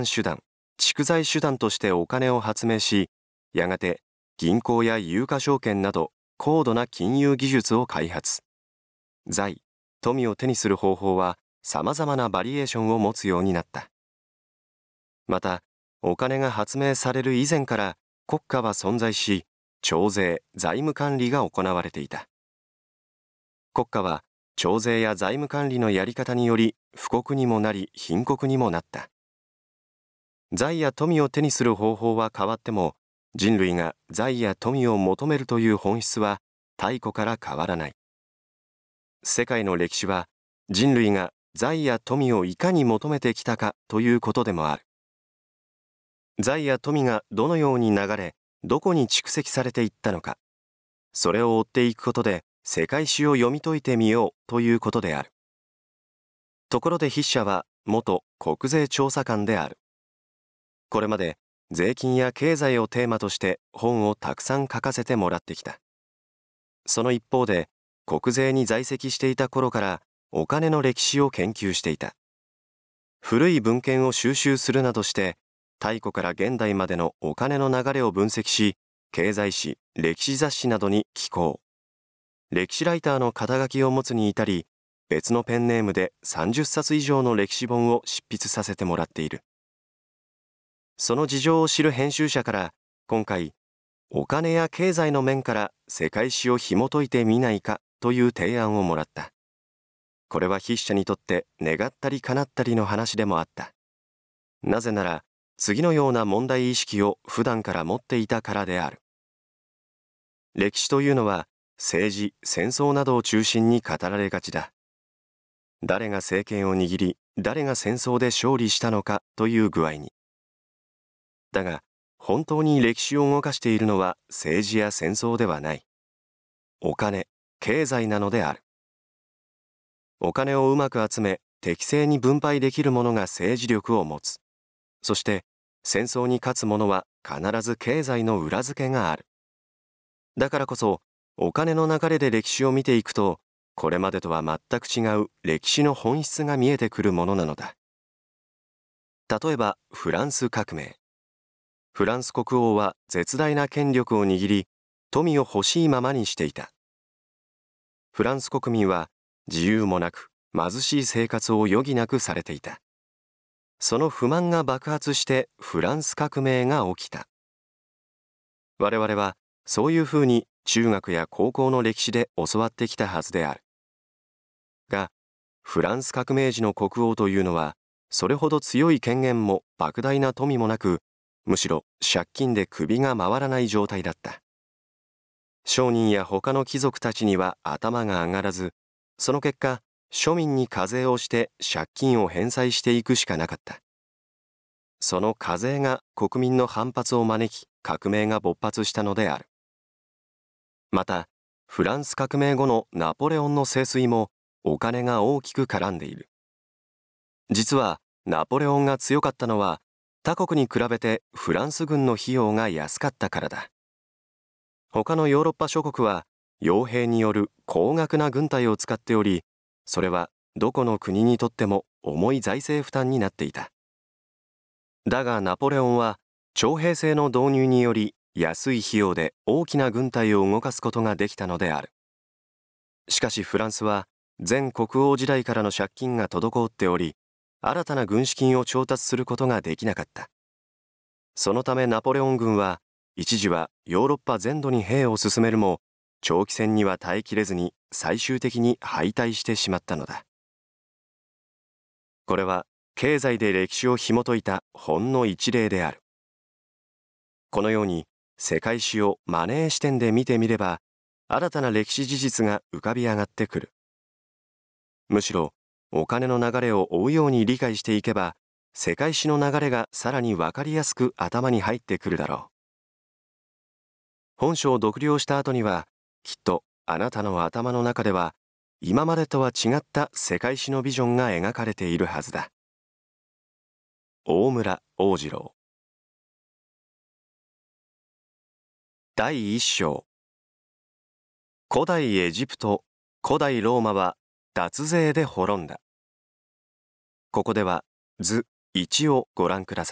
手段、蓄財手段としてお金を発明し、やがて銀行や有価証券など高度な金融技術を開発。財、富を手にする方法は様々なバリエーションを持つようになった。また、お金が発明される以前から国家は存在し、徴税、財務管理が行われていた。国家は徴税や財務管理のやり方により富国にもなり貧国にもなった。財や富を手にする方法は変わっても、人類が財や富を求めるという本質は太古から変わらない。世界の歴史は人類が財や富をいかに求めてきたかということでもある。財や富がどのように流れ、どこに蓄積されていったのか、それを追っていくことで世界史を読み解いてみようということである。ところで筆者は元国税調査官である。これまで税金や経済をテーマとして本をたくさん書かせてもらってきた。その一方で、国税に在籍していた頃からお金の歴史を研究していた。古い文献を収集するなどして、太古から現代までのお金の流れを分析し、経済誌、歴史雑誌などに寄稿。歴史ライターの肩書きを持つに至り、別のペンネームで30冊以上の歴史本を執筆させてもらっている。その事情を知る編集者から、今回、お金や経済の面から世界史を紐解いてみないかという提案をもらった。これは筆者にとって願ったり叶ったりの話でもあった。なぜなら、次のような問題意識を普段から持っていたからである。歴史というのは政治、戦争などを中心に語られがちだ。誰が政権を握り、誰が戦争で勝利したのかという具合に。だが、本当に歴史を動かしているのは政治や戦争ではない。お金、経済なのである。お金をうまく集め、適正に分配できる者が政治力を持つ。そして、戦争に勝つ者は必ず経済の裏付けがある。だからこそ、お金の流れで歴史を見ていくと、これまでとは全く違う歴史の本質が見えてくるものなのだ。例えば、フランス革命。フランス国王は絶大な権力を握り、富を欲しいままにしていた。フランス国民は自由もなく貧しい生活を余儀なくされていた。その不満が爆発してフランス革命が起きた。我々はそういうふうに中学や高校の歴史で教わってきたはずである。が、フランス革命時の国王というのは、それほど強い権限も莫大な富もなく、むしろ借金で首が回らない状態だった。商人や他の貴族たちには頭が上がらず、その結果、庶民に課税をして借金を返済していくしかなかった。その課税が国民の反発を招き、革命が勃発したのである。また、フランス革命後のナポレオンの盛衰もお金が大きく絡んでいる。実は、ナポレオンが強かったのは、他国に比べてフランス軍の費用が安かったからだ。他のヨーロッパ諸国は、傭兵による高額な軍隊を使っており、それはどこの国にとっても重い財政負担になっていた。だがナポレオンは徴兵制の導入により安い費用で大きな軍隊を動かすことができたのである。しかしフランスは前国王時代からの借金が滞っており、新たな軍資金を調達することができなかった。そのためナポレオン軍は一時はヨーロッパ全土に兵を進めるも、長期戦には耐えきれずに最終的に敗退してしまったのだ。これは経済で歴史を紐解いたほんの一例である。このように世界史をマネー視点で見てみれば、新たな歴史事実が浮かび上がってくる。むしろお金の流れを追うように理解していけば、世界史の流れがさらにわかりやすく頭に入ってくるだろう。本書を読了した後には、きっとあなたの頭の中では今までとは違った世界史のビジョンが描かれているはずだ。大村王次郎。第一章。古代エジプト、古代ローマは脱税で滅んだ。ここでは図1をご覧ください。